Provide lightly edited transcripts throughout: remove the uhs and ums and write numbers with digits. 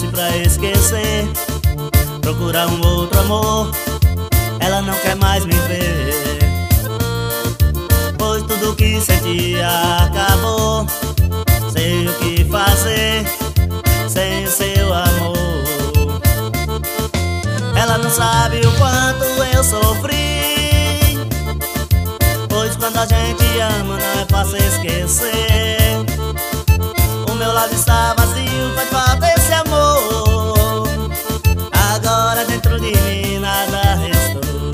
pra esquecer, procurar um outro amor, ela não quer mais me ver. Pois tudo que sentia acabou, sei o que fazer sem o seu amor. Ela não sabe o quanto eu sofri, pois quando a gente ama não é fácil esquecer. O meu lado está vazio, faz falta esse amor. Agora dentro de mim nada restou.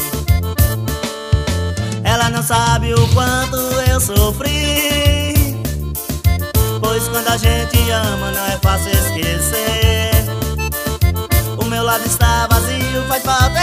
Ela não sabe o quanto eu sofri, pois quando a gente ama não é fácil esquecer. O meu lado está vazio, faz falta